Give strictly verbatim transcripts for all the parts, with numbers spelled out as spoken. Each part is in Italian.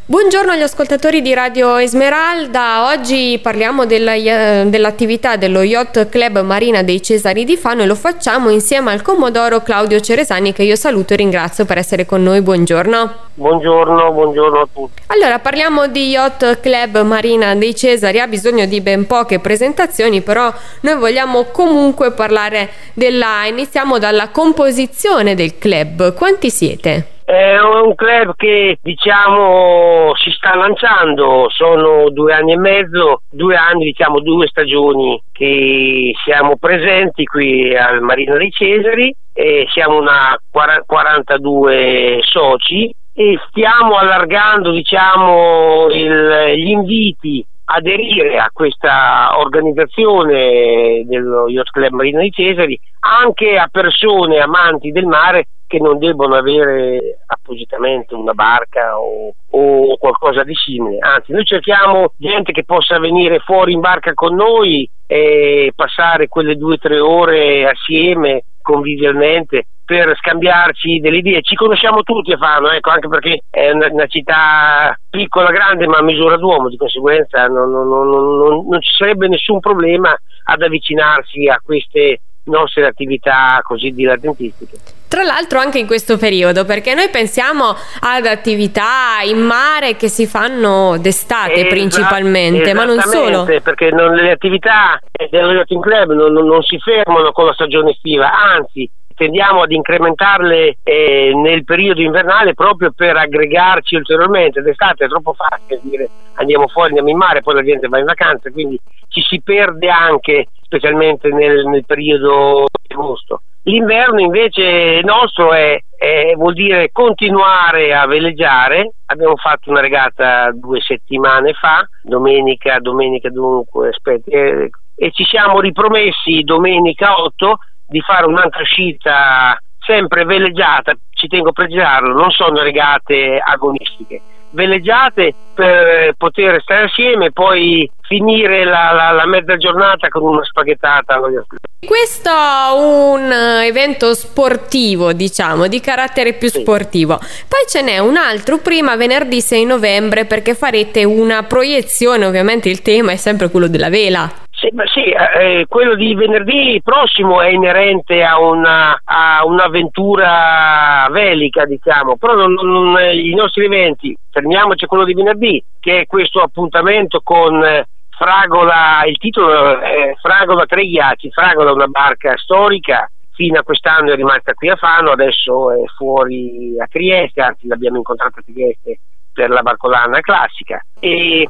Buongiorno agli ascoltatori di Radio Esmeralda. Oggi parliamo della, dell'attività dello Yacht Club Marina dei Cesari di Fano e lo facciamo insieme al commodoro Claudio Ceresani, che io saluto e ringrazio per essere con noi. Buongiorno. Buongiorno, buongiorno a tutti. Allora, parliamo di Yacht Club Marina dei Cesari, ha bisogno di ben poche presentazioni, però noi vogliamo comunque parlare della... iniziamo dalla composizione del club. Quanti siete? È un club che diciamo si sta lanciando, sono due anni e mezzo, due anni, diciamo due stagioni che siamo presenti qui al Marina dei Cesari e siamo una quarantadue soci e stiamo allargando diciamo il, gli inviti aderire a questa organizzazione dello Yacht Club Marina dei Cesari anche a persone amanti del mare che non debbono avere appositamente una barca o, o qualcosa di simile. Anzi, noi cerchiamo gente che possa venire fuori in barca con noi e passare quelle due o tre ore assieme convivialmente per scambiarci delle idee. Ci conosciamo tutti a Fano, ecco, anche perché è una, una città piccola, grande, ma a misura d'uomo, di conseguenza non, non, non, non, non ci sarebbe nessun problema ad avvicinarsi a queste nostre attività così dilettantistiche. Tra l'altro anche in questo periodo, perché noi pensiamo ad attività in mare che si fanno d'estate Esat- principalmente, ma non solo. Perché non, le attività dello Yachting Club non, non, non si fermano con la stagione estiva, anzi tendiamo ad incrementarle eh, nel periodo invernale proprio per aggregarci ulteriormente. D'estate è troppo facile dire andiamo fuori, andiamo in mare, poi la gente va in vacanza, quindi ci si perde anche, specialmente nel, nel periodo di agosto. L'inverno invece nostro è, è, vuol dire continuare a veleggiare. Abbiamo fatto una regata due settimane fa, domenica, domenica dunque, aspetti, eh, e ci siamo ripromessi domenica otto di fare un'altra uscita sempre veleggiata. Ci tengo a precisarlo, non sono regate agonistiche, veleggiate per poter stare assieme e poi finire la, la, la mezza giornata con una spaghettata. Questo è un evento sportivo, diciamo, di carattere più sì. sportivo. Poi ce n'è un altro prima, venerdì sei novembre, perché farete una proiezione, ovviamente il tema è sempre quello della vela. Sì, ma sì eh, quello di venerdì prossimo è inerente a, una, a un'avventura velica, diciamo, però non, non, i nostri eventi, fermiamoci a quello di venerdì, che è questo appuntamento con eh, Fragola, il titolo è Fragola Tre Ghiacci. Fragola è una barca storica, fino a quest'anno è rimasta qui a Fano, adesso è fuori a Trieste, anzi l'abbiamo incontrata a Trieste per la barcolana classica. E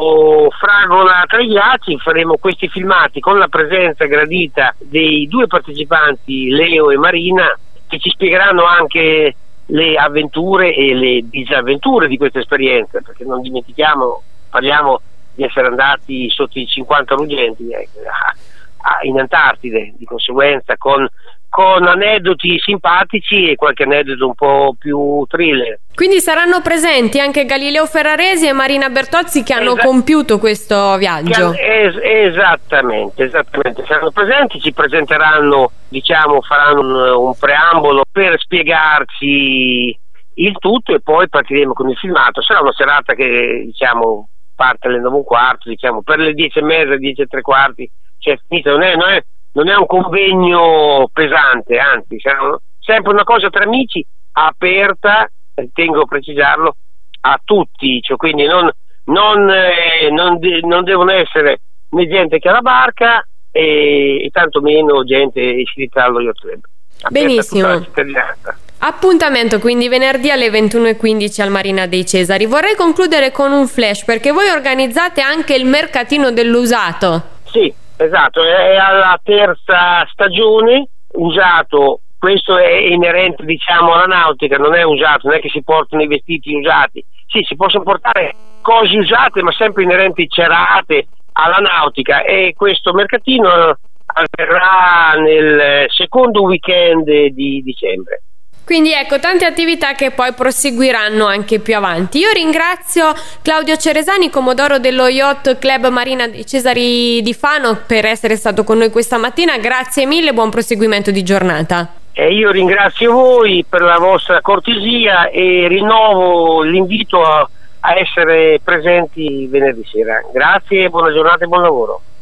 o Fragola Tre Ghiacci faremo questi filmati con la presenza gradita dei due partecipanti, Leo e Marina, che ci spiegheranno anche le avventure e le disavventure di questa esperienza, perché non dimentichiamo, parliamo di essere andati sotto i cinquanta ruggenti eh, in Antartide, di conseguenza con, con aneddoti simpatici e qualche aneddoto un po' più thriller. Quindi saranno presenti anche Galileo Ferraresi e Marina Bertozzi che hanno Esa- compiuto questo viaggio. Es- esattamente, esattamente, saranno presenti, ci presenteranno, diciamo, faranno un, un preambolo per spiegarci il tutto e poi partiremo con il filmato. Sarà una serata che, diciamo, parte alle nove e un quarto, diciamo, per le dieci e mezza, dieci e tre quarti, cioè finita. Non è, non è, non è un convegno pesante, anzi, sarà sempre una cosa tra amici, aperta, tengo a precisarlo, a tutti, cioè, quindi non, non, eh, non, de- non devono essere né gente che ha la barca e, e tantomeno gente iscritta allo Yacht Club. Benissimo. Appuntamento quindi venerdì alle ventuno e quindici al Marina dei Cesari. Vorrei concludere con un flash, perché voi organizzate anche il mercatino dell'usato. Sì, esatto, è alla terza stagione. Usato, questo è inerente, diciamo, alla nautica, non è usato, non è che si portano i vestiti usati. Sì, si possono portare cose usate, ma sempre inerenti cerate alla nautica, e questo mercatino avverrà nel secondo weekend di dicembre. Quindi ecco, tante attività che poi proseguiranno anche più avanti. Io ringrazio Claudio Ceresani, commodoro dello Yacht Club Marina dei Cesari di Fano, per essere stato con noi questa mattina. Grazie mille, buon proseguimento di giornata. E io ringrazio voi per la vostra cortesia e rinnovo l'invito a, a essere presenti venerdì sera. Grazie, buona giornata e buon lavoro.